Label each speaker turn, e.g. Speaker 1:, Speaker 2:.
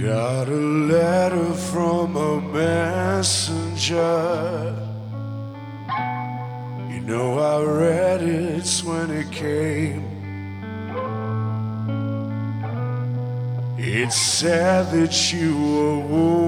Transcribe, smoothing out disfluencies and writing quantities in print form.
Speaker 1: Got a letter from a messenger. You know I read it when it came. It said that you were wounded